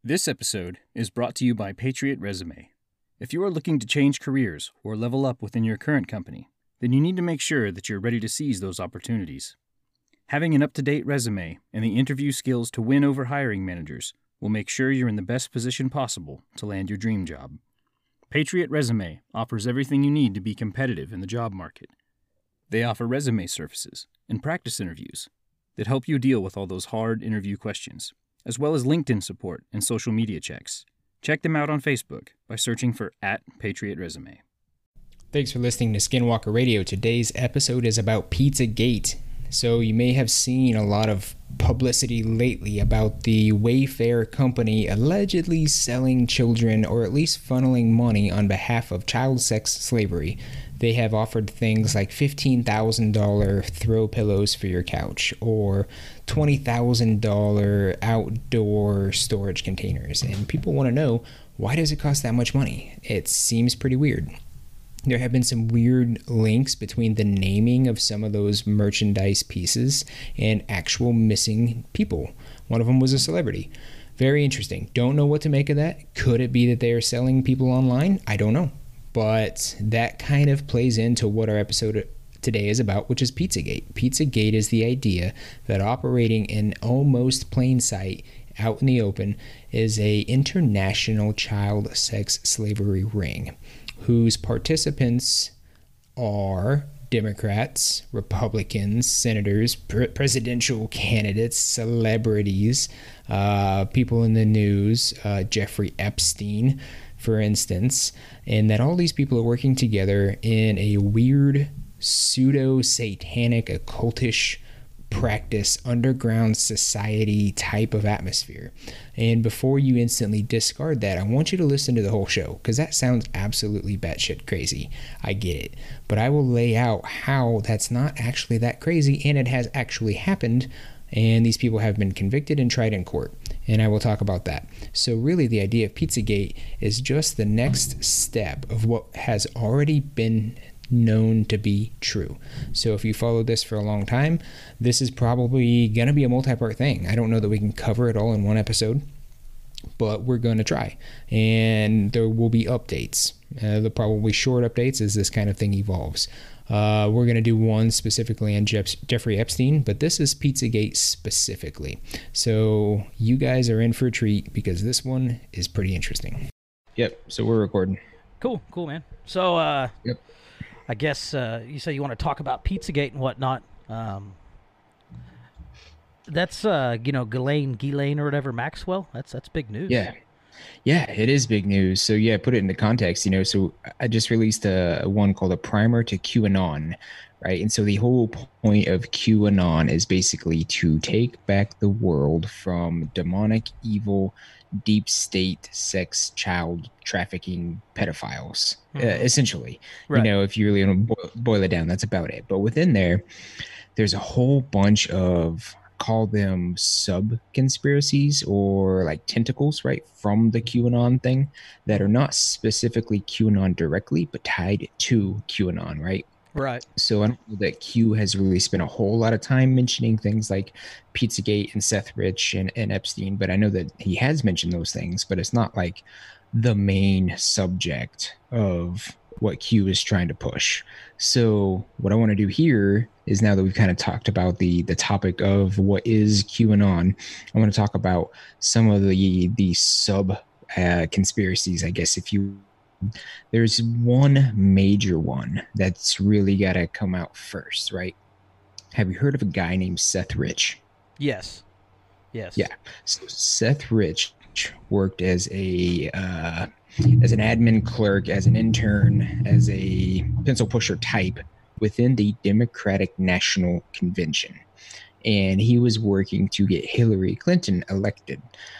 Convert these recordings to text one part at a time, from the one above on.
This episode is brought to you by Patriot Resume. If you are looking to change careers or level up within your current company, then you need to make sure that you're ready to seize those opportunities. Having an up-to-date resume and the interview skills to win over hiring managers will make sure you're in the best position possible to land your dream job. Patriot Resume offers everything you need to be competitive in the job market. They offer resume services and practice interviews that help you deal with all those hard interview questions, as well as LinkedIn support and social media checks. Check them out on Facebook by searching for @PatriotResume. Thanks for listening to Skinwalker Radio. Today's episode is about Pizzagate. So you may have seen a lot of publicity lately about the Wayfair company allegedly selling children, or at least funneling money on behalf of child sex slavery. They have offered things like $15,000 throw pillows for your couch or $20,000 outdoor storage containers. And people want to know, why does it cost that much money? It seems pretty weird. There have been some weird links between the naming of some of those merchandise pieces and actual missing people. One of them was a celebrity. Very interesting. Don't know what to make of that. Could it be that they are selling people online? I don't know. But that kind of plays into what our episode today is about, which is Pizzagate. Pizzagate is the idea that operating in almost plain sight out in the open is a international child sex slavery ring whose participants are Democrats, Republicans, senators, presidential candidates, celebrities, people in the news, Jeffrey Epstein, for instance, and that all these people are working together in a weird, pseudo-satanic, occultish practice, underground society type of atmosphere. And before you instantly discard that, I want you to listen to the whole show, because that sounds absolutely batshit crazy. I get it. But I will lay out how that's not actually that crazy, and it has actually happened, and these people have been convicted and tried in court. And I will talk about that. So really the idea of Pizzagate is just the next step of what has already been known to be true. So if you followed this for a long time, this is probably going to be a multi-part thing. I don't know that we can cover it all in one episode, but we're going to try. And there will be updates. They're probably short updates as this kind of thing evolves. We're going to do one specifically on Jeffrey Epstein, but this is Pizzagate specifically. So you guys are in for a treat because this one is pretty interesting. Yep, so we're recording. Cool, man. So, yep. I guess you say you want to talk about Pizzagate and whatnot. That's, Ghislaine or whatever, Maxwell. That's big news. Yeah, it is big news. So yeah, put it into context, so I just released one called A Primer to QAnon, right? And so the whole point of QAnon is basically to take back the world from demonic, evil, deep state, sex, child trafficking pedophiles, essentially. Right. If you really want to boil it down, that's about it. But within there's a whole bunch of, call them sub-conspiracies or like tentacles, right, from the QAnon thing that are not specifically QAnon directly, but tied to QAnon, right? Right. So I don't know that Q has really spent a whole lot of time mentioning things like Pizzagate and Seth Rich and Epstein, but I know that he has mentioned those things, but it's not like the main subject of what Q is trying to push. So what I want to do here is, now that we've kind of talked about the topic of what is QAnon, I want to talk about some of the sub conspiracies, I guess, there's one major one that's really got to come out first, right? Have you heard of a guy named Seth Rich? Yes. Yeah. So Seth Rich worked as an admin clerk, as an intern, as a pencil pusher type within the Democratic National Convention. And he was working to get Hillary Clinton elected.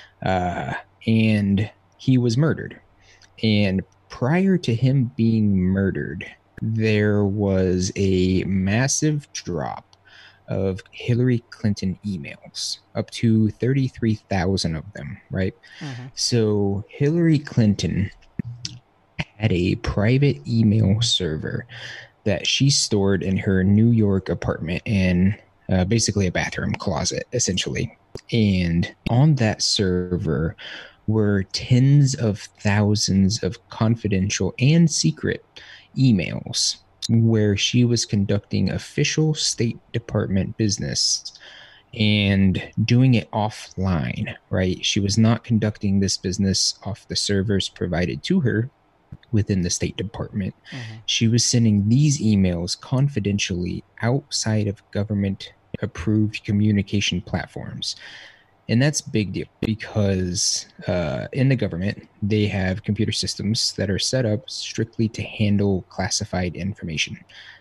And he was murdered. And prior to him being murdered, there was a massive drop of Hillary Clinton emails, up to 33,000 of them, right? Mm-hmm. So Hillary Clinton had a private email server that she stored in her New York apartment, and basically a bathroom closet, essentially. And on that server were tens of thousands of confidential and secret emails where she was conducting official State Department business and doing it offline, right? She was not conducting this business off the servers provided to her within the State Department. She was sending these emails confidentially outside of government approved communication platforms. And that's a big deal because in the government, they have computer systems that are set up strictly to handle classified information.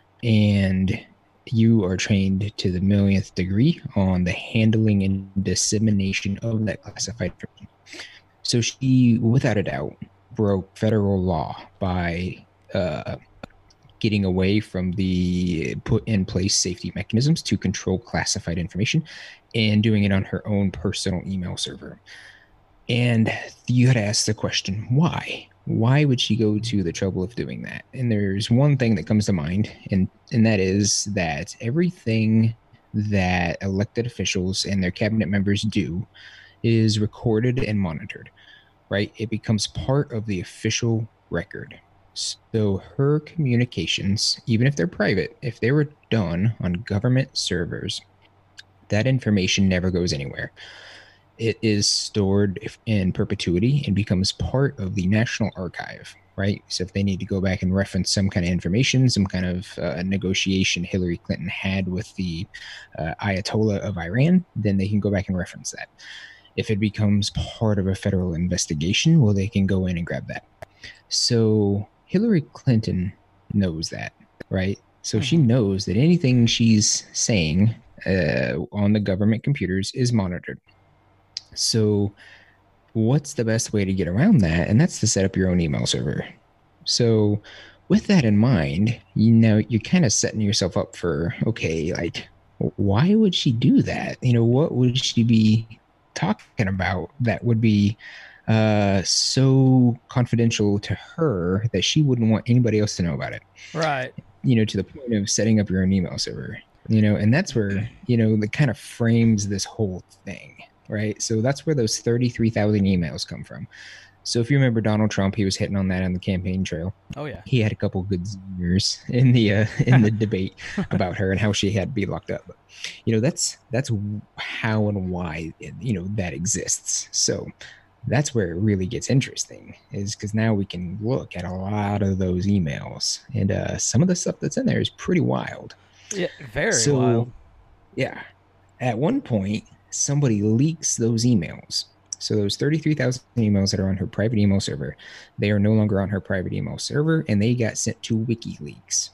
And you are trained to the millionth degree on the handling and dissemination of that classified information. So she, without a doubt, broke federal law by getting away from the put in place safety mechanisms to control classified information and doing it on her own personal email server. And you got to ask the question, why? Why would she go to the trouble of doing that? And there's one thing that comes to mind, and that is that everything that elected officials and their cabinet members do is recorded and monitored, right? It becomes part of the official record. So her communications, even if they're private, if they were done on government servers, that information never goes anywhere. It is stored in perpetuity and becomes part of the National Archive, right? So if they need to go back and reference some kind of information, some kind of negotiation Hillary Clinton had with the Ayatollah of Iran, then they can go back and reference that. If it becomes part of a federal investigation, well, they can go in and grab that. So Hillary Clinton knows that, right? So she knows that anything she's saying on the government computers is monitored. So what's the best way to get around that? And that's to set up your own email server. So with that in mind, you're kind of setting yourself up for, okay, like, why would she do that? What would she be talking about that would be so confidential to her that she wouldn't want anybody else to know about it? Right. To the point of setting up your own email server, and that's where, that kind of frames this whole thing. Right. So that's where those 33,000 emails come from. So if you remember Donald Trump, he was hitting on that on the campaign trail. Oh, yeah. He had a couple good zingers in the debate about her and how she had to be locked up. But, that's how and why, that exists. So that's where it really gets interesting, is because now we can look at a lot of those emails, and some of the stuff that's in there is pretty wild. Yeah, very wild. Yeah. At one point, somebody leaks those emails. So those 33,000 emails that are on her private email server, they are no longer on her private email server, and they got sent to WikiLeaks.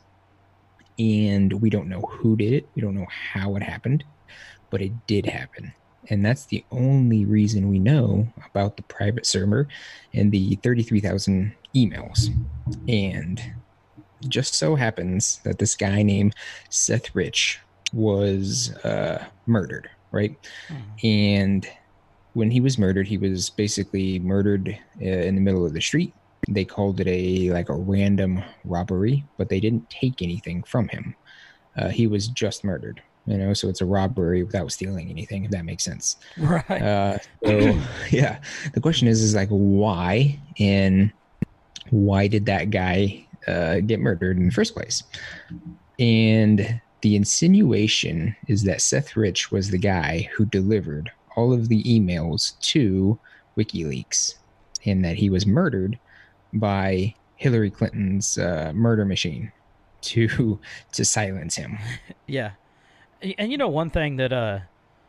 And we don't know who did it. We don't know how it happened, but it did happen. And that's the only reason we know about the private server and the 33,000 emails. And just so happens that this guy named Seth Rich was murdered. Right. And when he was murdered, he was basically murdered in the middle of the street. They called it a random robbery, but they didn't take anything from him. He was just murdered, so it's a robbery without stealing anything, if that makes sense. Right. So yeah, the question is why, and why did that guy get murdered in the first place? And the insinuation is that Seth Rich was the guy who delivered all of the emails to WikiLeaks, and that he was murdered by Hillary Clinton's murder machine to silence him. Yeah. And one thing that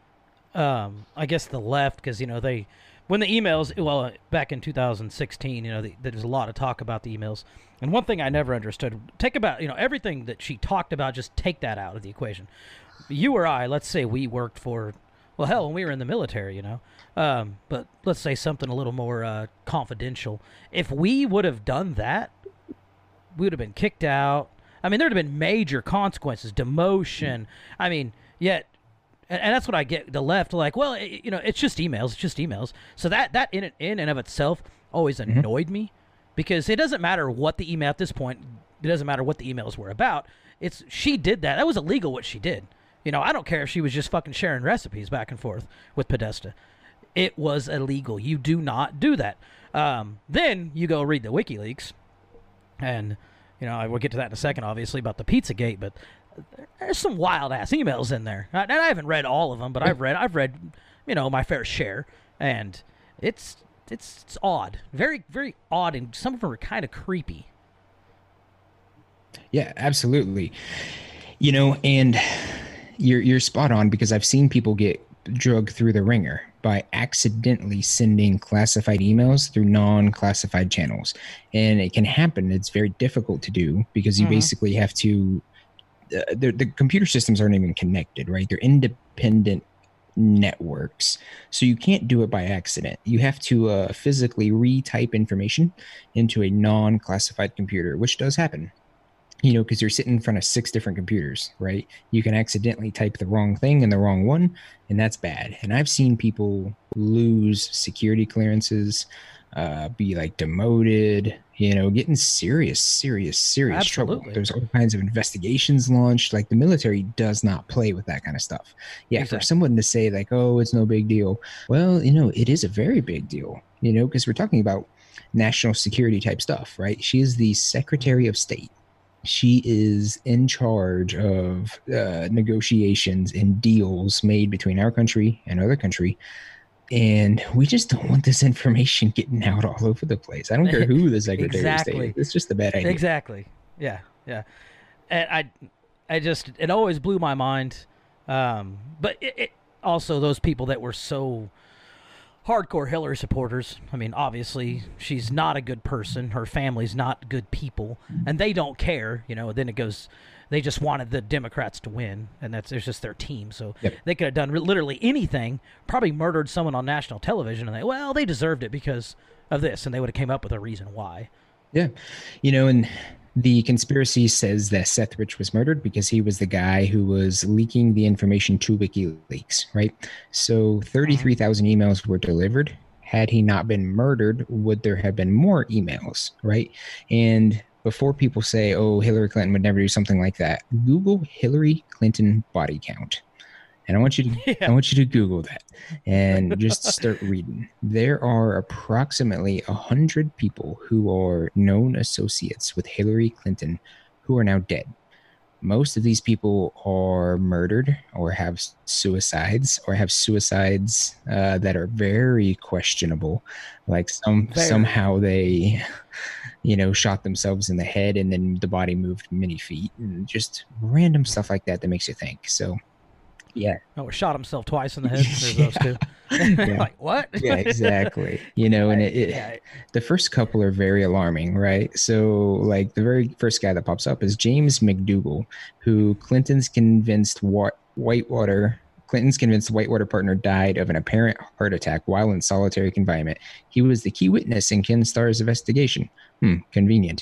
I guess the left, because when the emails, back in 2016, there's a lot of talk about the emails. And one thing I never understood, take about, everything that she talked about, just take that out of the equation. You or I, let's say we worked for, when we were in the military, but let's say something a little more confidential. If we would have done that, we would have been kicked out. I mean, there'd have been major consequences, demotion. I mean, yet, and that's what I get, the left, it's just emails, it's just emails. So that in and of itself always annoyed me. Because it doesn't matter what the email at this point, it doesn't matter what the emails were about. She did that. That was illegal what she did. You know, I don't care if she was just fucking sharing recipes back and forth with Podesta. It was illegal. You do not do that. Then you go read the WikiLeaks, and you know, I will get to that in a second, obviously, about the Pizzagate, but there's some wild ass emails in there. And I haven't read all of them, but I've read, you know, my fair share, and it's odd, very very odd, and some of them are kind of creepy. Yeah, absolutely. You know, and you're spot on, because I've seen people get drugged through the ringer by accidentally sending classified emails through non-classified channels. And it can happen. It's very difficult to do because you basically have to the computer systems aren't even connected, right? They're independent networks. So you can't do it by accident. You have to physically retype information into a non-classified computer, which does happen. You know, because you're sitting in front of 6 different computers, right? You can accidentally type the wrong thing in the wrong one, and that's bad. And I've seen people lose security clearances, be like demoted, you know, get in serious trouble. There's all kinds of investigations launched. Like, the military does not play with that kind of stuff. Yeah, exactly. For someone to say like, oh, it's no big deal. Well, you know, it is a very big deal, you know, because we're talking about national security type stuff, right? She is the Secretary of State. She is in charge of negotiations and deals made between our country and other country. And we just don't want this information getting out all over the place. I don't care who the Secretary of State is. It's just a bad idea. Exactly. Yeah. Yeah. And I just, it always blew my mind. But it also, those people that were so hardcore Hillary supporters. I mean, obviously, she's not a good person. Her family's not good people, and they don't care. You know, then it goes. They just wanted the Democrats to win, and it's just their team. So they could have done literally anything. Probably murdered someone on national television, and they deserved it because of this, and they would have came up with a reason why. Yeah, you know, and the conspiracy says that Seth Rich was murdered because he was the guy who was leaking the information to WikiLeaks, right? So 33,000 emails were delivered. Had he not been murdered, would there have been more emails, right? And before people say, oh, Hillary Clinton would never do something like that, Google Hillary Clinton body count. And I want you to Google that and just start reading. There are approximately 100 people who are known associates with Hillary Clinton who are now dead. Most of these people are murdered or have suicides that are very questionable. Like somehow they, you know, shot themselves in the head and then the body moved many feet, and just random stuff like that makes you think. So. Yeah. Oh, or shot himself twice in the head. There's those two. Like, what? Yeah, exactly. You know, and the first couple are very alarming, right? So, like, the very first guy that pops up is James McDougal, who Clinton's convinced Whitewater partner died of an apparent heart attack while in solitary confinement. He was the key witness in Ken Starr's investigation. Convenient.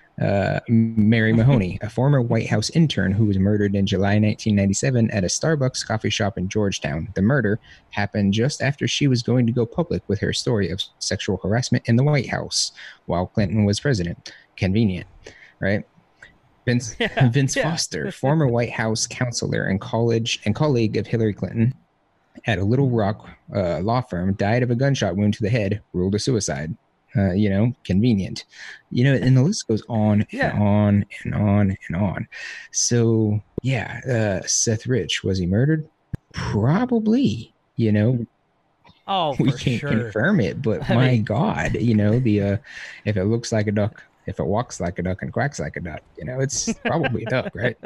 Mary Mahoney, a former White House intern who was murdered in July 1997 at a Starbucks coffee shop in Georgetown. The murder happened just after she was going to go public with her story of sexual harassment in the White House while Clinton was president. Convenient, right? Vince Foster, former White House counselor and colleague of Hillary Clinton at a Little Rock law firm, died of a gunshot wound to the head, ruled a suicide. You know, convenient, you know, and the list goes on and on and on and on. So, Seth Rich, was he murdered? Probably, you know. Oh, we can't confirm it, but my God, you know, if it looks like a duck, if it walks like a duck and quacks like a duck, you know, it's probably a duck, right?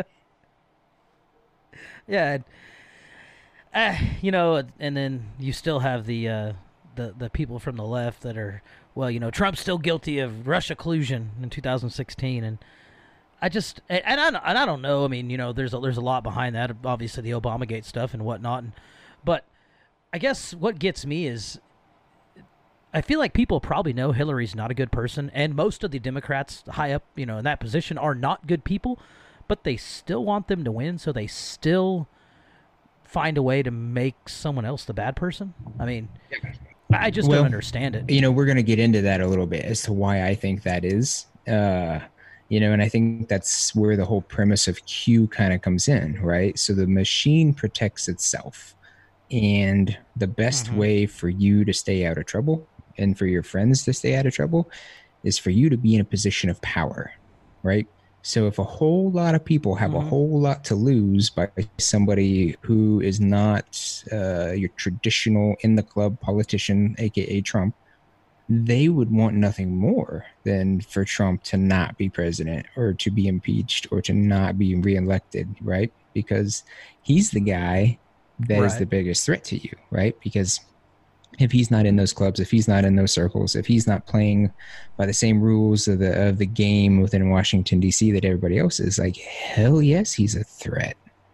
Yeah. You know, and then you still have the people from the left that are, well, you know, Trump's still guilty of Russia collusion in 2016, and I don't know. I mean, you know, there's a lot behind that. Obviously, the Obamagate stuff and whatnot, but I guess what gets me is I feel like people probably know Hillary's not a good person, and most of the Democrats high up, you know, in that position are not good people, but they still want them to win, so they still find a way to make someone else the bad person. I mean, I just don't understand it. You know, we're going to get into that a little bit as to why I think that is. And I think that's where the whole premise of Q kind of comes in, right? So the machine protects itself. And the best way for you to stay out of trouble and for your friends to stay out of trouble is for you to be in a position of power, right? So if a whole lot of people have a whole lot to lose by somebody who is not your traditional in the club politician, aka Trump, they would want nothing more than for Trump to not be president or to be impeached or to not be reelected, right? Because he's the guy that is the biggest threat to you, right? Because if he's not in those clubs, if he's not in those circles, if he's not playing by the same rules of the game within Washington, D.C. that everybody else is, like, hell yes, he's a threat.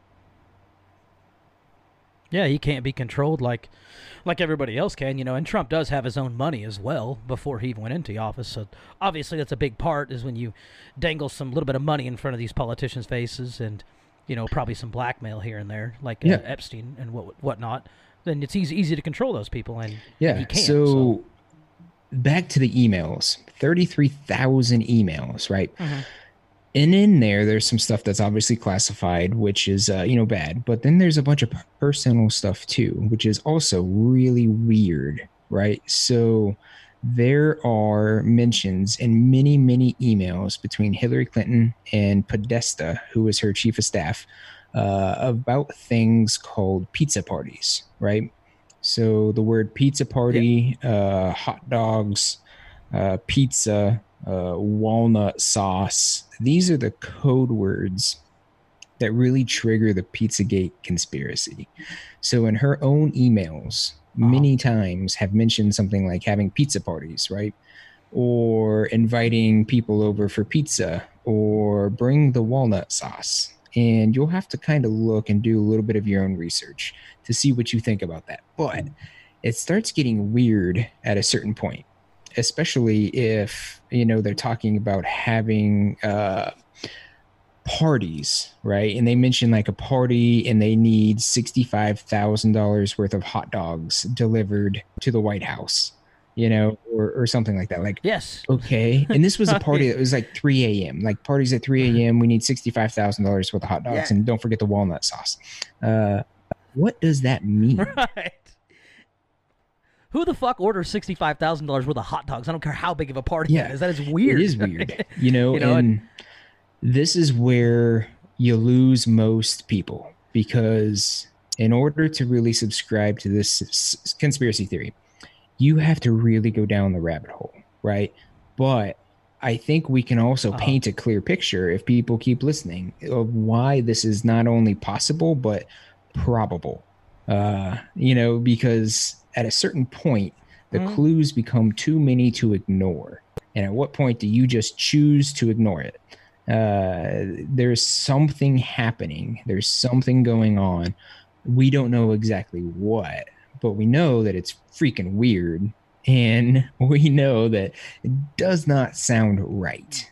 Yeah, he can't be controlled like everybody else can, and Trump does have his own money as well before he even went into office. So obviously that's a big part, is when you dangle some little bit of money in front of these politicians' faces and, probably some blackmail here and there, like Epstein and whatnot, then it's easy to control those people, and he can't. So back to the emails, 33,000 emails, right? And in there's some stuff that's obviously classified, which is, bad. But then there's a bunch of personal stuff too, which is also really weird, right? So there are mentions in many, many emails between Hillary Clinton and Podesta, who was her chief of staff, about things called pizza parties, right? So the word pizza party, hot dogs, pizza, walnut sauce, these are the code words that really trigger the Pizzagate conspiracy. So in her own emails, many times have mentioned something like having pizza parties, right? Or inviting people over for pizza, or bring the walnut sauce. And you'll have to kind of look and do a little bit of your own research to see what you think about that. But it starts getting weird at a certain point, especially if, they're talking about having parties, right? And they mention like a party and they need $65,000 worth of hot dogs delivered to the White House, or something like that. Like, yes. Okay. And this was a party that was like 3 a.m. Like, parties at 3 a.m. We need $65,000 worth of hot dogs. And don't forget the walnut sauce. What does that mean? Right. Who the fuck orders $65,000 worth of hot dogs? I don't care how big of a party it is. That is weird. It is weird. And this is where you lose most people, because in order to really subscribe to this conspiracy theory, you have to really go down the rabbit hole, right? But I think we can also paint a clear picture, if people keep listening, of why this is not only possible, but probable. Because at a certain point, the clues become too many to ignore. And at what point do you just choose to ignore it? There's something happening. There's something going on. We don't know exactly what, but we know that it's freaking weird. And we know that it does not sound right.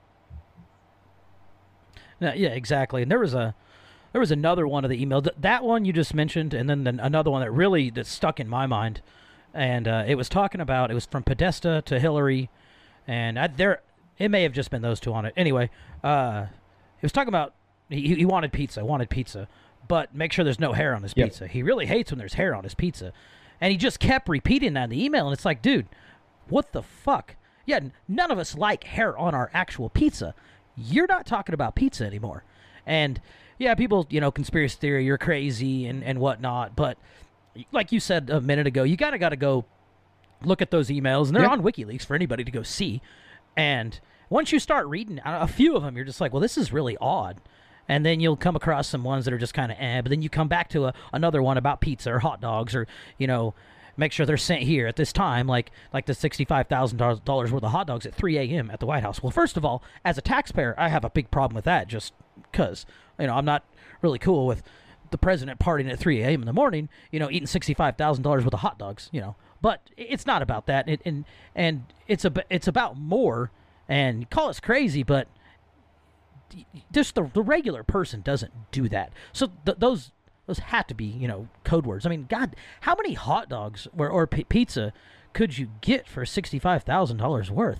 Yeah, exactly. And there was another one of the emails. That one you just mentioned, and then another one that stuck in my mind. And it was from Podesta to Hillary, and it may have just been those two on it. Anyway, it was talking about he wanted pizza, but make sure there's no hair on his pizza. He really hates when there's hair on his pizza. And he just kept repeating that in the email, and it's like, dude, what the fuck? Yeah, none of us like hair on our actual pizza. You're not talking about pizza anymore. And yeah, people, conspiracy theory, you're crazy and whatnot. But like you said a minute ago, you got to go look at those emails, and they're on WikiLeaks for anybody to go see. And once you start reading a few of them, you're just like, well, this is really odd. And then you'll come across some ones that are just kind of but then you come back to another one about pizza or hot dogs, or, make sure they're sent here at this time, like the $65,000 worth of hot dogs at 3 a.m. at the White House. Well, first of all, as a taxpayer, I have a big problem with that, just because, I'm not really cool with the president partying at 3 a.m. in the morning, eating $65,000 worth of hot dogs, But it's not about that, and it's about more. And call us crazy, but just the regular person doesn't do that. So those had to be, code words. I mean, God, how many hot dogs or pizza could you get for $65,000 worth?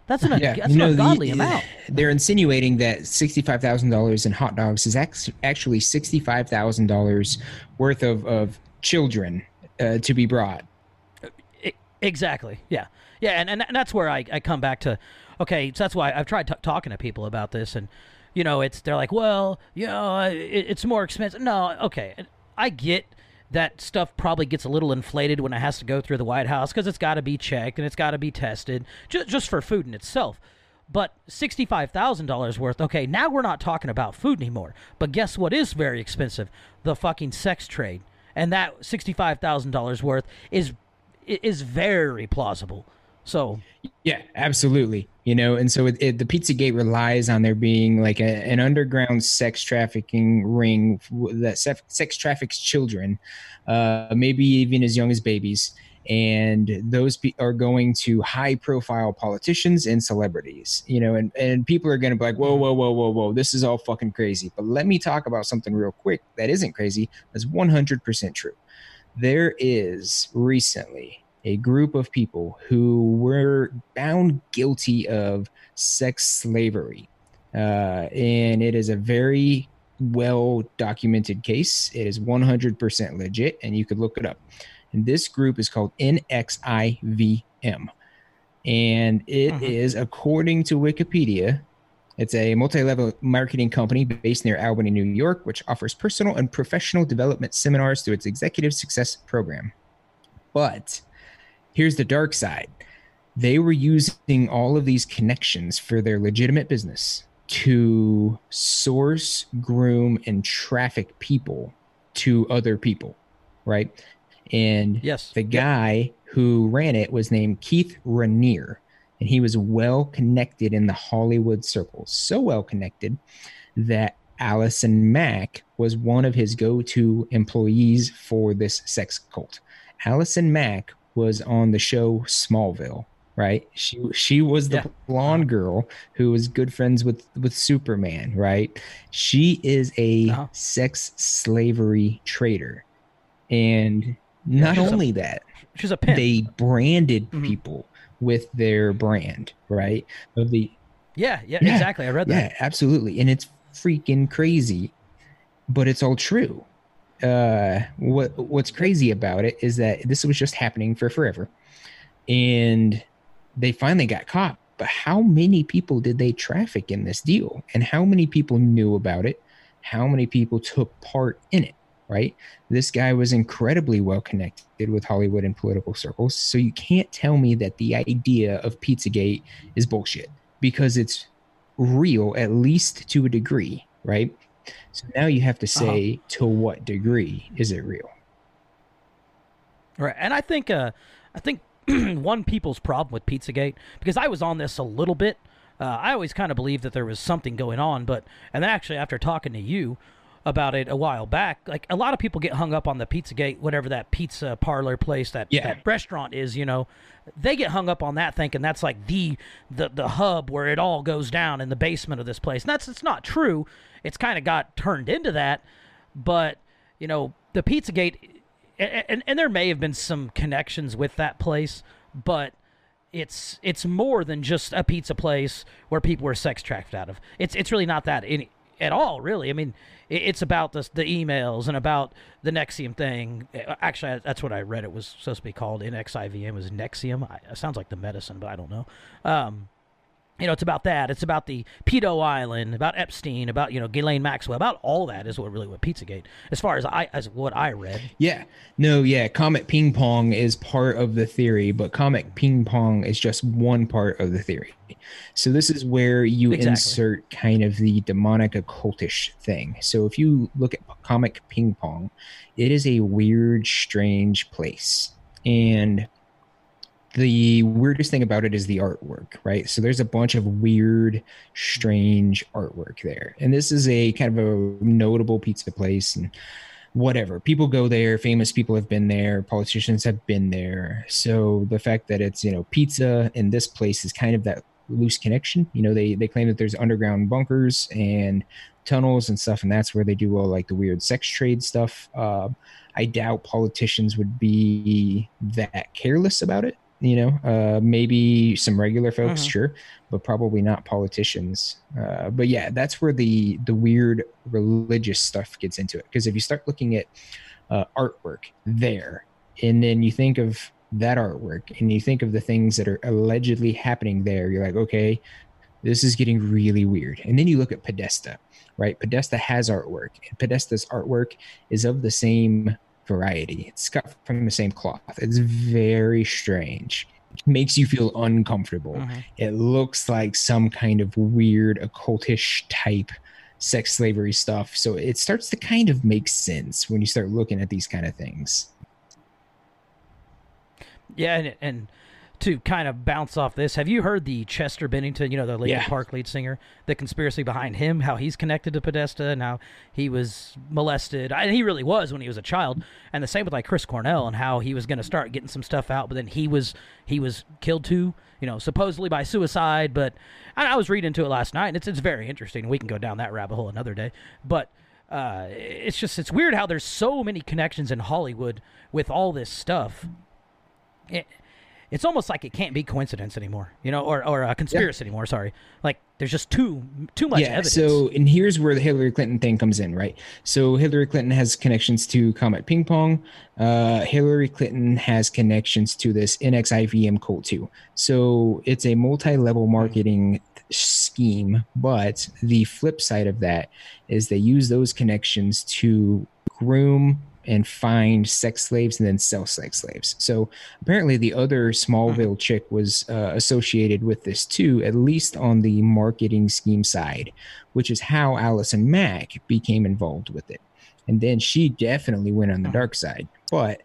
That's Yeah, an ungodly amount. they're insinuating that $65,000 in hot dogs is actually $65,000 worth of children to be brought. Exactly. Yeah. Yeah. And that's where I come back to, okay, so that's why I've tried talking to people about this. And, they're like, well, it's more expensive. No, okay. I get that stuff probably gets a little inflated when it has to go through the White House because it's got to be checked and it's got to be tested just for food in itself. But $65,000 worth, okay, now we're not talking about food anymore. But guess what is very expensive? The fucking sex trade. And that $65,000 worth is very plausible. So yeah, absolutely. And so the Pizzagate relies on there being like an underground sex trafficking ring that sex traffics children, maybe even as young as babies. And those are going to high profile politicians and celebrities, and people are going to be like, whoa, whoa, whoa, whoa, whoa, this is all fucking crazy. But let me talk about something real quick that isn't crazy. That's 100% true. There is recently a group of people who were found guilty of sex slavery. And it is a very well documented case. It is 100% legit, and you could look it up. And this group is called NXIVM. And it is, according to Wikipedia, it's a multi-level marketing company based near Albany, New York, which offers personal and professional development seminars through its executive success program. But here's the dark side. They were using all of these connections for their legitimate business to source, groom, and traffic people to other people, right? And yes, the guy who ran it was named Keith Raniere, and he was well connected in the Hollywood circles. So well connected that Allison Mack was one of his go-to employees for this sex cult. Allison Mack was on the show Smallville, right? She was the blonde girl who was good friends with Superman, right? She is a sex slavery trader. And not only that, she's a pimp. They branded people with their brand, right? Yeah, exactly. I read that. Yeah, absolutely. And it's freaking crazy, but it's all true. What's crazy about it is that this was just happening for forever, and they finally got caught. But how many people did they traffic in this deal, and how many people knew about it? How many people took part in it? Right? This guy was incredibly well connected with Hollywood and political circles. So you can't tell me that the idea of Pizzagate is bullshit, because it's real, at least to a degree, right? So now you have to say, to what degree is it real? Right. And I think one people's problem with Pizzagate, because I was on this a little bit, I always kind of believed that there was something going on, and then actually after talking to you about it a while back, like a lot of people get hung up on the Pizzagate, whatever that pizza parlor place, that restaurant is, they get hung up on that thinking that's like the hub where it all goes down in the basement of this place. And it's not true. It's kind of got turned into that, but the Pizzagate, and there may have been some connections with that place, but it's more than just a pizza place where people were sex trafficked out of. It's really not that at all, really. I mean, it's about the emails and about the Nexium thing. Actually, that's what I read. It was supposed to be called NXIVM. It was Nexium. It sounds like the medicine, but I don't know. It's about that. It's about the Pedo Island, about Epstein, about, Ghislaine Maxwell, about all that is what Pizzagate, as far as what I read. Yeah. No, yeah. Comet Ping Pong is part of the theory, but Comet Ping Pong is just one part of the theory. So this is where you insert kind of the demonic occultish thing. So if you look at Comet Ping Pong, it is a weird, strange place. And the weirdest thing about it is the artwork, right? So there's a bunch of weird, strange artwork there. And this is a kind of a notable pizza place, and whatever. People go there. Famous people have been there. Politicians have been there. So the fact that it's, pizza in this place is kind of that loose connection. They claim that there's underground bunkers and tunnels and stuff, and that's where they do all like the weird sex trade stuff. I doubt politicians would be that careless about it. maybe some regular folks, sure, but probably not politicians. But yeah, that's where the weird religious stuff gets into it. Because if you start looking at artwork there, and then you think of that artwork and you think of the things that are allegedly happening there, you're like, okay, this is getting really weird. And then you look at Podesta, right? Podesta has artwork, and Podesta's artwork is of the same variety. It's cut from the same cloth. It's very strange. It makes you feel uncomfortable. It looks like some kind of weird occultish type sex slavery stuff. So it starts to kind of make sense when you start looking at these kind of things. Yeah, and to kind of bounce off this, have you heard the Chester Bennington, the Linkin Park lead singer, the conspiracy behind him, how he's connected to Podesta and how he was molested? And he really was when he was a child. And the same with like Chris Cornell and how he was going to start getting some stuff out, but then he was killed too, supposedly by suicide. But I was reading into it last night, and it's very interesting. We can go down that rabbit hole another day. But it's weird how there's so many connections in Hollywood with all this stuff. It's almost like it can't be coincidence anymore, or a conspiracy anymore. Sorry, like there's just too much evidence. So, and here's where the Hillary Clinton thing comes in, right? So Hillary Clinton has connections to Comet Ping Pong. Hillary Clinton has connections to this NXIVM cult too. So it's a multi-level marketing scheme, but the flip side of that is they use those connections to groom and find sex slaves and then sell sex slaves. So apparently the other Smallville chick was associated with this too, at least on the marketing scheme side, which is how Allison Mack became involved with it. And then she definitely went on the dark side. But,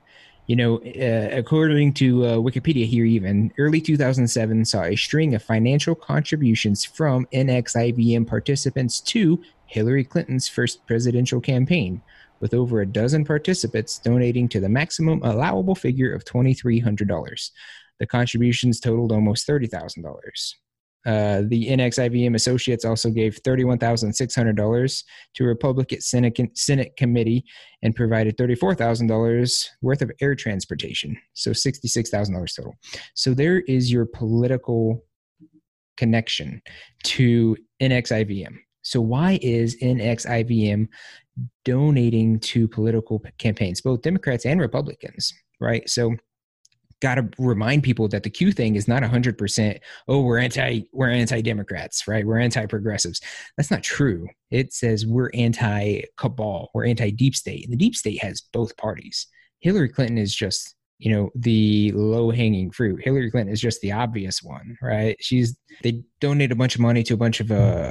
according to Wikipedia here, even early 2007 saw a string of financial contributions from NXIVM participants to Hillary Clinton's first presidential campaign, with over a dozen participants donating to the maximum allowable figure of $2,300. The contributions totaled almost $30,000. The NXIVM associates also gave $31,600 to a Republican Senate committee and provided $34,000 worth of air transportation, so $66,000 total. So there is your political connection to NXIVM. So why is NXIVM donating to political campaigns, both Democrats and Republicans, right? So got to remind people that the Q thing is not 100%, we're anti-Democrats, right? We're anti-progressives. That's not true. It says we're anti-cabal, we're anti-deep state. And the deep state has both parties. Hillary Clinton is just, the low-hanging fruit. Hillary Clinton is just the obvious one, right? They donate a bunch of money to a bunch of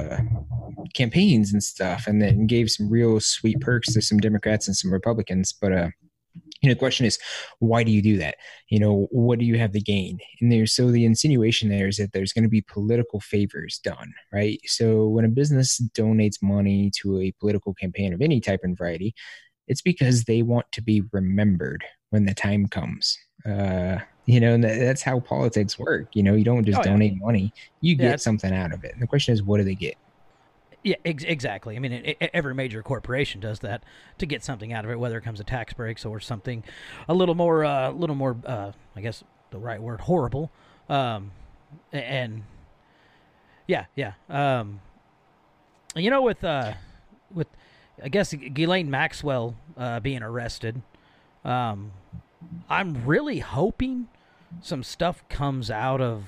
campaigns and stuff, and then gave some real sweet perks to some Democrats and some Republicans. But the question is, why do you do that? What do you have to gain? And the insinuation there is that there's going to be political favors done, right? So when a business donates money to a political campaign of any type and variety, it's because they want to be remembered when the time comes. And that's how politics work. You don't just donate money, you get something out of it. And the question is, what do they get? Yeah, exactly. I mean, every major corporation does that to get something out of it, whether it comes to tax breaks or something a little more, I guess the right word, horrible. And yeah. With I guess Ghislaine Maxwell being arrested, I'm really hoping some stuff comes out of,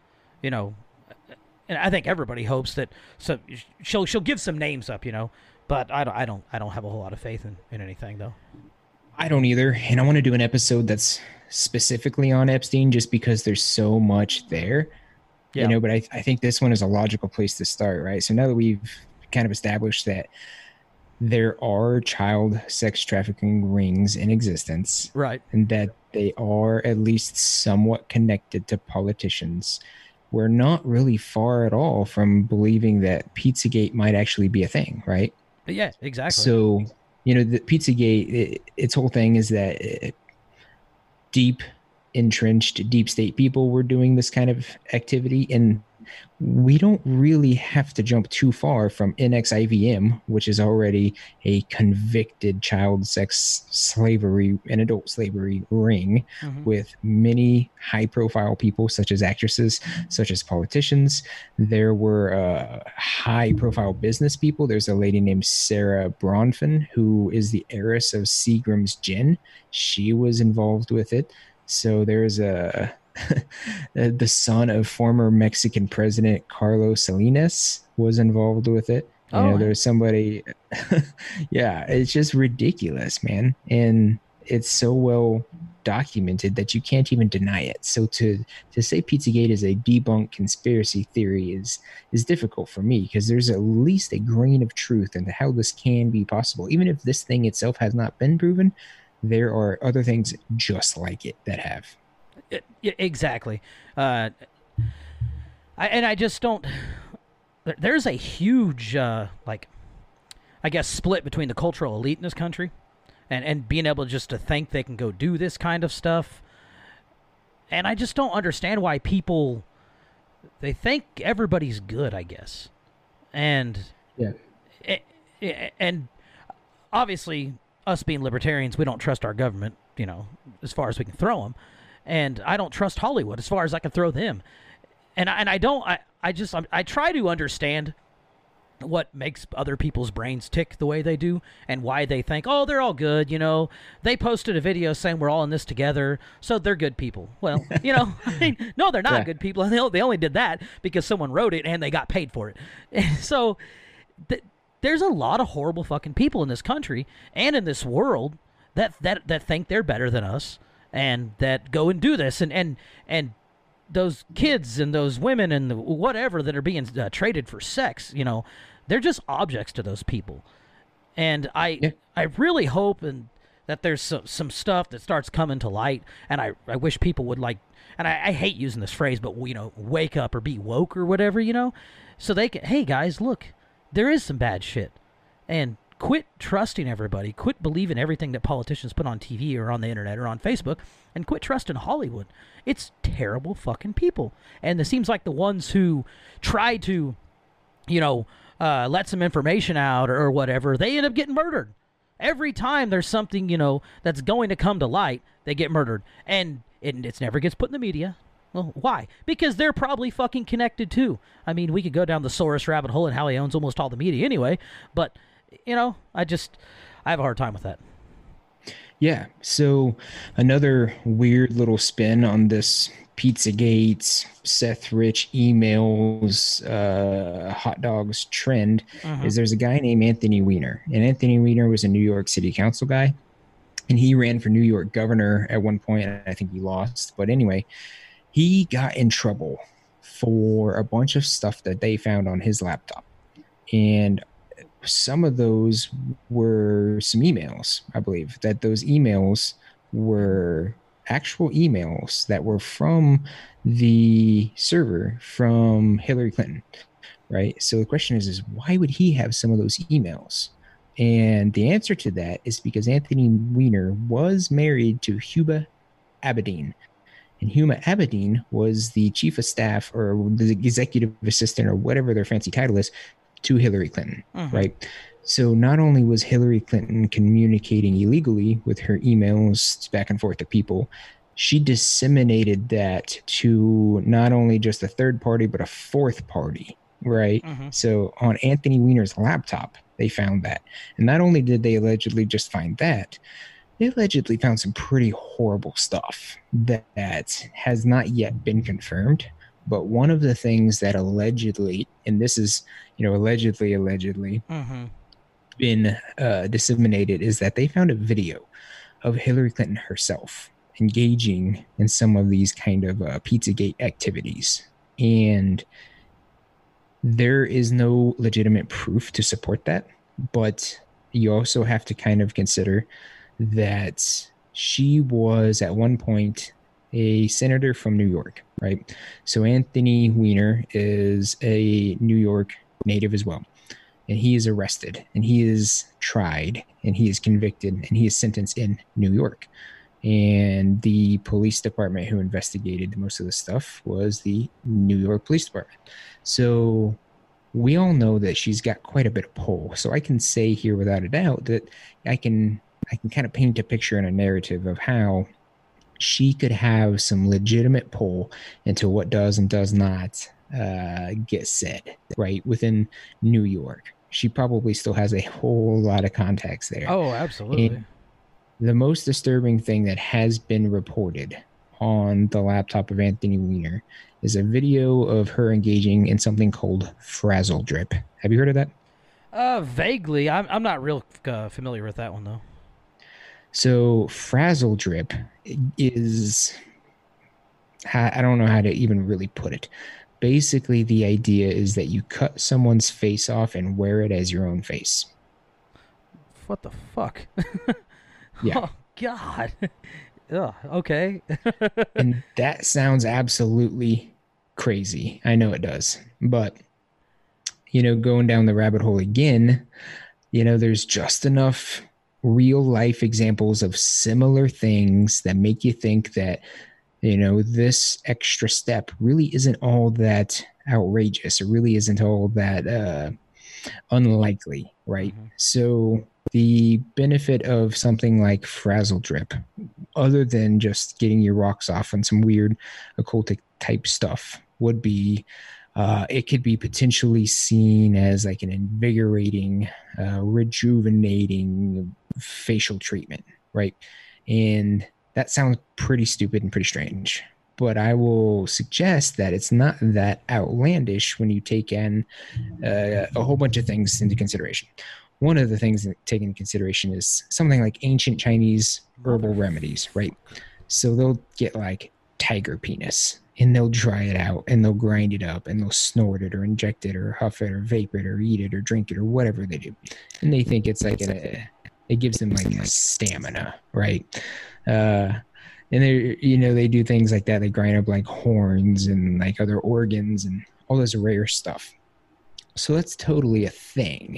and I think everybody hopes that she'll give some names up, but I don't have a whole lot of faith in anything though. I don't either, and I want to do an episode that's specifically on Epstein just because there's so much there. Yeah. But I think this one is a logical place to start, right? So now that we've kind of established that there are child sex trafficking rings in existence, right, and that they are at least somewhat connected to politicians, we're not really far at all from believing that Pizzagate might actually be a thing, right? Yeah, exactly. So, the Pizzagate, its whole thing is that deep, entrenched, deep state people were doing this kind of activity. And we don't really have to jump too far from NXIVM, which is already a convicted child sex slavery and adult slavery ring with many high profile people, such as actresses, such as politicians. There were high profile business people. There's a lady named Sarah Bronfman, who is the heiress of Seagram's Gin. She was involved with it. So there's the son of former Mexican president Carlos Salinas was involved with it. You know, there's somebody, yeah, it's just ridiculous, man. And it's so well documented that you can't even deny it. So to say Pizzagate is a debunked conspiracy theory is difficult for me, because there's at least a grain of truth into how this can be possible. Even if this thing itself has not been proven, there are other things just like it that have. Exactly. I just don't. There's a huge, I guess, split between the cultural elite in this country, and being able just to think they can go do this kind of stuff. And I just don't understand why people, they think everybody's good, I guess. And and obviously, us being libertarians, we don't trust our government, you know, as far as we can throw them. And I don't trust Hollywood as far as I can throw them. And I try to understand what makes other people's brains tick the way they do, and why they think, oh, they're all good, you know. They posted a video saying we're all in this together, so they're good people. Well, you know, I mean, no, they're not good people. They only did that because someone wrote it and they got paid for it. And so there's a lot of horrible fucking people in this country and in this world that think they're better than us, and that go and do this, and those kids and those women and whatever that are being traded for sex, you know, they're just objects to those people. And I really hope that there's some stuff that starts coming to light, and I wish people would, like, and I hate using this phrase, but, you know, wake up or be woke or whatever, you know, so they can, hey guys, look, there is some bad shit, and quit trusting everybody. Quit believing everything that politicians put on TV or on the internet or on Facebook, and quit trusting Hollywood. It's terrible fucking people. And it seems like the ones who try to, you know, let some information out or whatever, they end up getting murdered. Every time there's something, you know, that's going to come to light, they get murdered. And it never gets put in the media. Well, why? Because they're probably fucking connected too. I mean, we could go down the Soros rabbit hole and how he owns almost all the media anyway, but you know, I have a hard time with that. Yeah. So another weird little spin on this Pizzagate, Seth Rich emails, hot dogs trend is there's a guy named Anthony Weiner. And Anthony Weiner was a New York City Council guy. And he ran for New York governor at one point. And I think he lost. But anyway, he got in trouble for a bunch of stuff that they found on his laptop. And some of those were some emails, I believe, that those emails were actual emails that were from the server from Hillary Clinton, right? So the question is why would he have some of those emails? And the answer to that is because Anthony Weiner was married to Huma Abedin. And Huma Abedin was the chief of staff or the executive assistant or whatever their fancy title is to Hillary Clinton, right? So not only was Hillary Clinton communicating illegally with her emails back and forth to people, she disseminated that to not only just a third party, but a fourth party, right? So on Anthony Weiner's laptop, they found that. And not only did they allegedly just find that, they allegedly found some pretty horrible stuff that has not yet been confirmed. But one of the things that allegedly, and this is, you know, allegedly been disseminated, is that they found a video of Hillary Clinton herself engaging in some of these kind of Pizzagate activities. And there is no legitimate proof to support that. But you also have to kind of consider that she was at one point a senator from New York, right? So Anthony Weiner is a New York native as well. And he is arrested and he is tried and he is convicted and he is sentenced in New York. And the police department who investigated most of the stuff was the New York Police Department. So we all know that she's got quite a bit of pull. So I can say here without a doubt that I can kind of paint a picture and a narrative of how she could have some legitimate pull into what does and does not get said, right, within New York. She probably still has a whole lot of contacts there. Oh, absolutely. And the most disturbing thing that has been reported on the laptop of Anthony Weiner is a video of her engaging in something called frazzle drip. Have you heard of that? Vaguely. I'm not real familiar with that one though. So frazzle drip is, I don't know how to even really put it. Basically, the idea is that you cut someone's face off and wear it as your own face. What the fuck? Yeah. Oh, God. Ugh, okay. And that sounds absolutely crazy. I know it does. But, going down the rabbit hole again, there's just enough real life examples of similar things that make you think that, this extra step really isn't all that outrageous. It really isn't all that unlikely, right? Mm-hmm. So the benefit of something like frazzle drip, other than just getting your rocks off on some weird occultic type stuff, would be it could be potentially seen as like an invigorating, rejuvenating facial treatment, right? And that sounds pretty stupid and pretty strange. But I will suggest that it's not that outlandish when you take in a whole bunch of things into consideration. One of the things that take into consideration is something like ancient Chinese herbal remedies, right? So they'll get like tiger penis and they'll dry it out and they'll grind it up and they'll snort it or inject it or huff it or vape it or eat it or drink it or whatever they do. And they think it's like it gives them like a stamina, right? And they do things like that. They grind up like horns and like other organs and all this rare stuff. So that's totally a thing.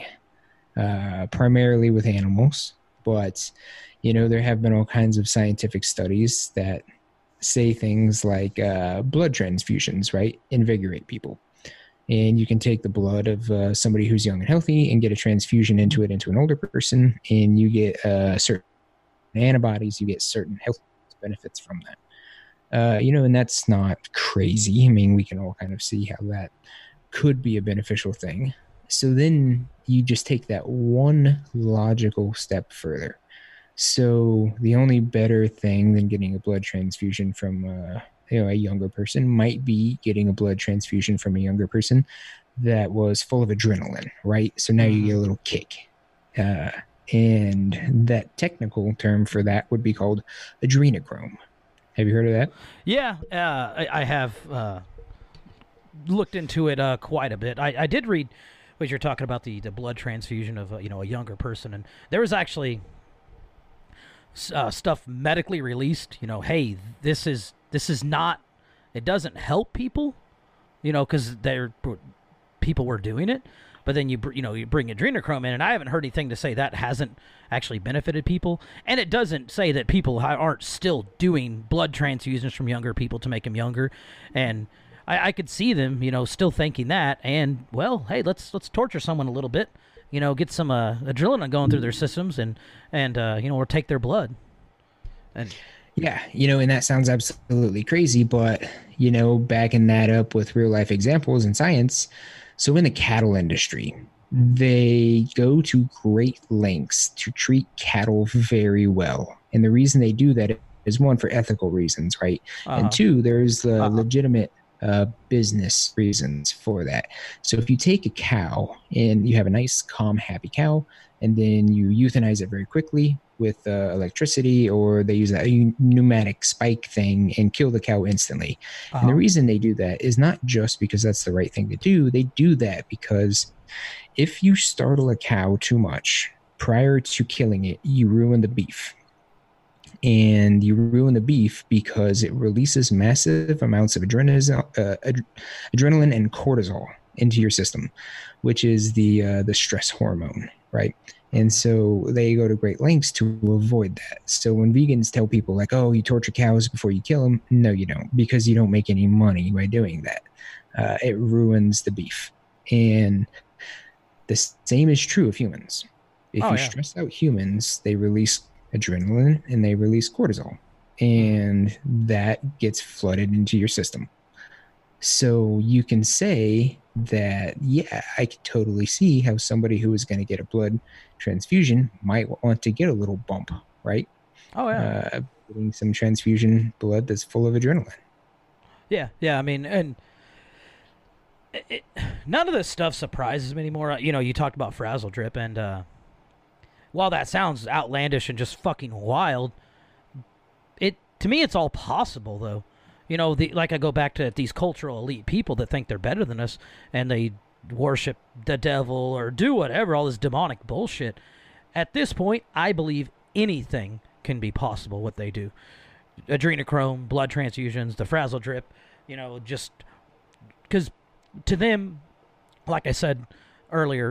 Primarily with animals, but there have been all kinds of scientific studies that say things like blood transfusions, right, invigorate people. And you can take the blood of somebody who's young and healthy and get a transfusion into an older person, and you get certain antibodies, you get certain health benefits from that. And that's not crazy. I mean, we can all kind of see how that could be a beneficial thing. So then you just take that one logical step further. So the only better thing than getting a blood transfusion from a younger person might be getting a blood transfusion from a younger person that was full of adrenaline, right? So now you get a little kick. And that technical term for that would be called adrenochrome. Have you heard of that? Yeah, I have looked into it quite a bit. I did read what you're talking about, the blood transfusion of a younger person, and there was actually stuff medically released. Hey, this is not. It doesn't help people, because people were doing it. But then you bring adrenochrome in, and I haven't heard anything to say that hasn't actually benefited people. And it doesn't say that people aren't still doing blood transfusions from younger people to make them younger. And I could see them, still thinking that. And well, hey, let's torture someone a little bit, get some adrenaline going through their systems, and or take their blood. And yeah, and that sounds absolutely crazy, but backing that up with real life examples in science. So in the cattle industry, they go to great lengths to treat cattle very well. And the reason they do that is, one, for ethical reasons, right? And two, there's the legitimate business reasons for that. So if you take a cow and you have a nice, calm, happy cow, and then you euthanize it very quickly with electricity, or they use a pneumatic spike thing and kill the cow instantly. And the reason they do that is not just because that's the right thing to do. They do that because if you startle a cow too much prior to killing it, you ruin the beef. And you ruin the beef because it releases massive amounts of adrenaline and cortisol into your system, which is the stress hormone, right? And so they go to great lengths to avoid that. So when vegans tell people like, "Oh, you torture cows before you kill them," no, you don't, because you don't make any money by doing that. It ruins the beef. And the same is true of humans. If Oh you yeah. stress out humans, they release adrenaline and they release cortisol, Hmm. and that gets flooded into your system. So you can say that, yeah, I could totally see how somebody who is going to get a blood transfusion might want to get a little bump, right? Oh yeah. Getting some transfusion blood that's full of adrenaline. Yeah. Yeah. I mean, and it, none of this stuff surprises me anymore. You know, you talked about frazzle drip, and while that sounds outlandish and just fucking wild, it to me it's all possible though. You know, like I go back to these cultural elite people that think they're better than us, and they worship the devil or do whatever, all this demonic bullshit. At this point, I believe anything can be possible. What they do, adrenochrome, blood transfusions, the frazzle drip, you know, just because to them, like I said earlier,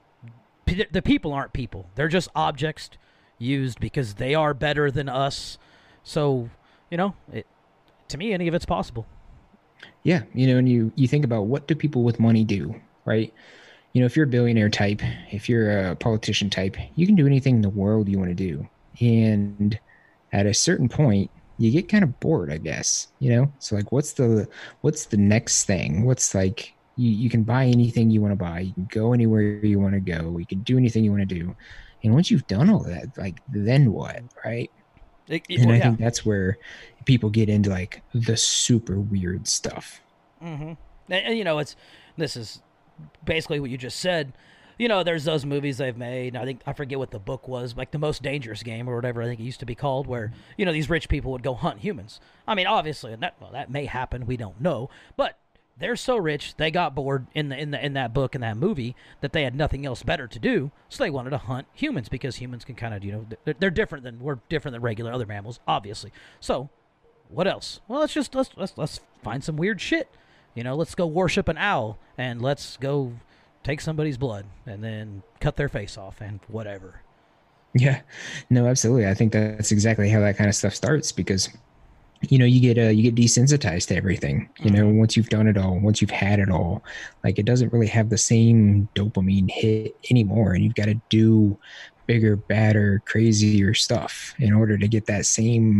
the people aren't people. They're just objects used because they are better than us. So, you know, to me, any of it's possible. Yeah, and you think about, what do people with money do, right? If you're a billionaire type, if you're a politician type, you can do anything in the world you want to do. And at a certain point, you get kind of bored, I guess. So like, what's the next thing? What's like, you can buy anything you want to buy, you can go anywhere you want to go, you can do anything you want to do. And once you've done all that, like, then what, right? And Well, I yeah. think that's where people get into like the super weird stuff. Mm-hmm. And, you know, this is basically what you just said. You know, there's those movies they've made. And I think I forget what the book was, like The Most Dangerous Game or whatever I think it used to be called, where you know these rich people would go hunt humans. I mean, obviously, that may happen. We don't know, but they're so rich they got bored in that book in that movie that they had nothing else better to do, so they wanted to hunt humans because humans can kind of they're different than we're different than regular other mammals, obviously. So what else? Well, let's find some weird shit. You know, let's go worship an owl and let's go take somebody's blood and then cut their face off and whatever. Yeah, no, absolutely. I think that's exactly how that kind of stuff starts, because you get desensitized to everything. Mm-hmm. Once you've done it all, once you've had it all, like, it doesn't really have the same dopamine hit anymore, and you've got to do bigger, badder, crazier stuff in order to get that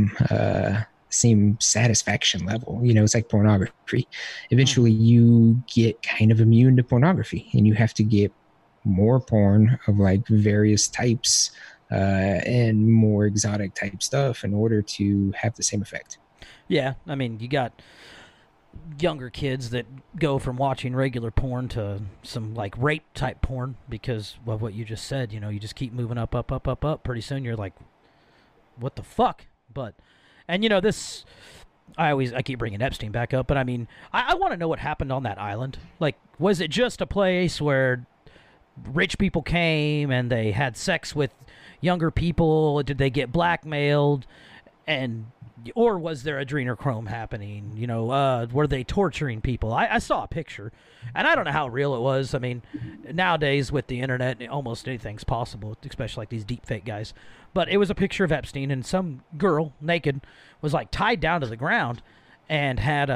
same satisfaction level. It's like pornography. Eventually, Mm-hmm. you get kind of immune to pornography, and you have to get more porn of like various types, and more exotic type stuff in order to have the same effect. Yeah, I mean, you got younger kids that go from watching regular porn to some like rape type porn because of what you just said. You know, you just keep moving up, up, up, up, up. Pretty soon you're like, what the fuck? But, and you know, this, I keep bringing Epstein back up, but I mean, I want to know what happened on that island. Like, was it just a place where rich people came and they had sex with younger people? Did they get blackmailed? And or was there adrenochrome happening? You know, were they torturing people? I saw a picture, and I don't know how real it was. I mean, nowadays with the internet, almost anything's possible, especially like these deep fake guys. But it was a picture of Epstein, and some girl, naked, was like tied down to the ground and had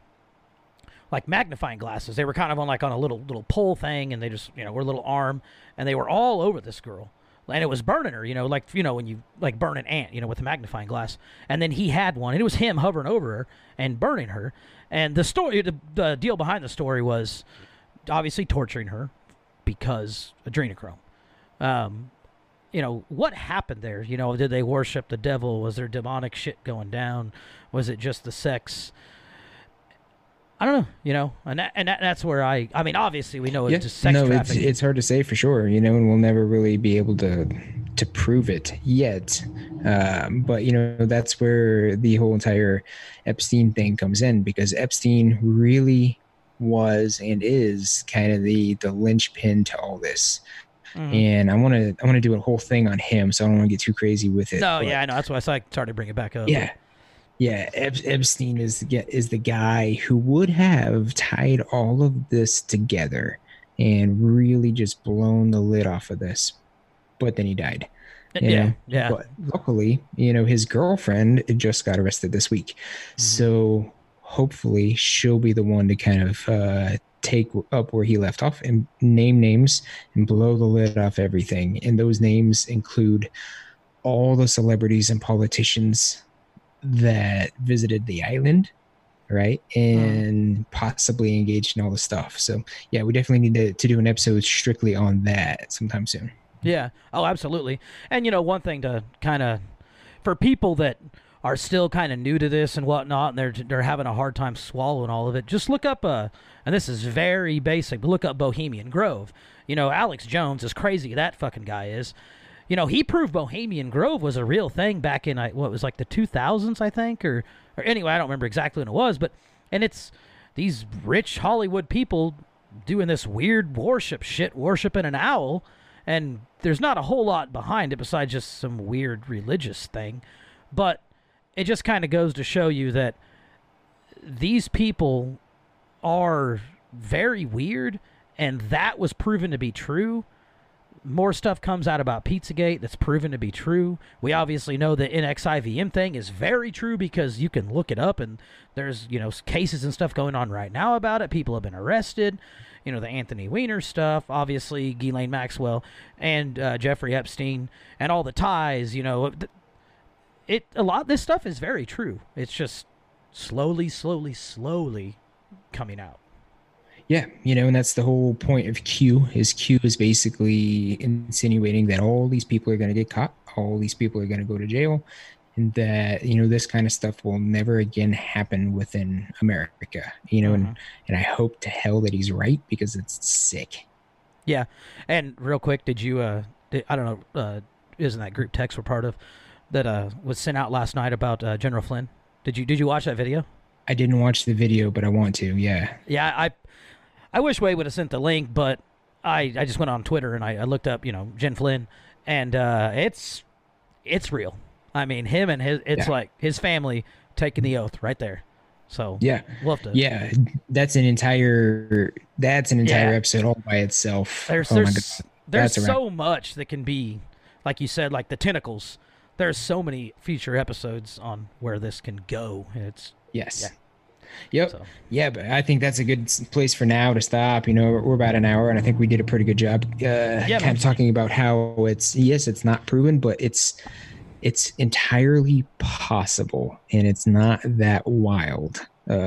like magnifying glasses. They were kind of on a little pole thing, and they just were a little arm, and they were all over this girl, and it was burning her. Like when you like burn an ant, with a magnifying glass. And then he had one, and it was him hovering over her and burning her. And the deal behind the story was obviously torturing her because adrenochrome. Um, what happened there? Did they worship the devil? Was there demonic shit going down? Was it just the sex? I don't know, that's where I mean, obviously we know Yeah, it's just sex no, it's trafficking. it's hard to say for sure, and we'll never really be able to prove it yet. But that's where the whole entire Epstein thing comes in, because Epstein really was and is kind of the linchpin to all this. Mm-hmm. And I want to do a whole thing on him, so I don't want to get too crazy with it. No, But yeah, I know. That's why I started to bring it back up. yeah, yeah, Epstein is the guy who would have tied all of this together and really just blown the lid off of this. but then he died. Yeah, yeah. But luckily, his girlfriend just got arrested this week. So hopefully she'll be the one to kind of take up where he left off and name names and blow the lid off everything. And those names include all the celebrities and politicians that visited the island, right? And possibly engaged in all the stuff. So yeah, we definitely need to do an episode strictly on that sometime soon. Yeah. Oh, absolutely. And one thing to kind of, for people that are still kind of new to this and whatnot, and they're having a hard time swallowing all of it, just look up and this is very basic, but look up Bohemian Grove. Alex Jones, as crazy that fucking guy is, he proved Bohemian Grove was a real thing back in what was like the 2000s, I think, or anyway, I don't remember exactly when it was, and it's these rich Hollywood people doing this weird worshiping an owl. And there's not a whole lot behind it besides just some weird religious thing. But it just kind of goes to show you that these people are very weird, and that was proven to be true. More stuff comes out about Pizzagate that's proven to be true. We obviously know the NXIVM thing is very true because you can look it up, and there's, cases and stuff going on right now about it. People have been arrested. The Anthony Weiner stuff, obviously Ghislaine Maxwell and Jeffrey Epstein and all the ties, a lot of this stuff is very true. It's just slowly coming out. Yeah, and that's the whole point of Q is basically insinuating that all these people are going to get caught, all these people are going to go to jail, and that this kind of stuff will never again happen within America. And I hope to hell that he's right, because it's sick. Yeah. And real quick, did you I don't know, isn't that group text we're part of that was sent out last night about General Flynn? Did you watch that video? I didn't watch the video, but I want to. Yeah. I wish Wade would have sent the link, but I just went on Twitter and I looked up Gen Flynn, and it's real. I mean, him and like his family taking the oath right there. So yeah, we'll have to. Yeah, that's an entire episode all by itself. There's so much that can be, like you said, like the tentacles. There's so many future episodes on where this can go. Yep. So. Yeah, but I think that's a good place for now to stop. We're about an hour, and I think we did a pretty good job kind of talking about how it's not proven, but it's entirely possible, and it's not that wild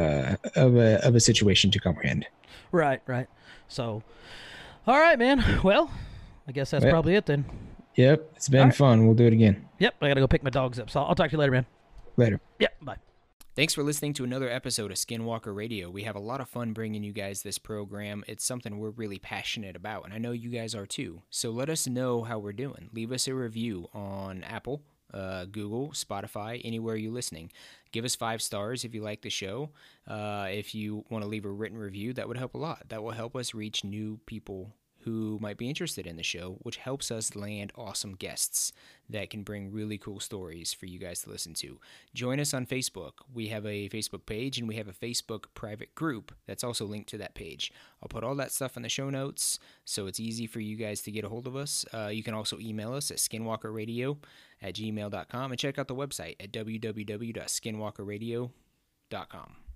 of a situation to comprehend. Right. So, all right, man. Well, I guess that's probably it then. Yep, it's been fun. We'll do it again. Yep, I gotta go pick my dogs up, so I'll talk to you later, man. Later. Yep, bye. Thanks for listening to another episode of Skinwalker Radio. We have a lot of fun bringing you guys this program. It's something we're really passionate about, and I know you guys are too. So let us know how we're doing. Leave us a review on Apple, Google, Spotify, anywhere you're listening. Give us 5 stars if you like the show. If you want to leave a written review, that would help a lot. That will help us reach new people who might be interested in the show, which helps us land awesome guests that can bring really cool stories for you guys to listen to. Join us on Facebook. We have a Facebook page, and we have a Facebook private group that's also linked to that page. I'll put all that stuff in the show notes, so it's easy for you guys to get a hold of us. You can also email us at skinwalkerradio@gmail.com, and check out the website at www.skinwalkerradio.com.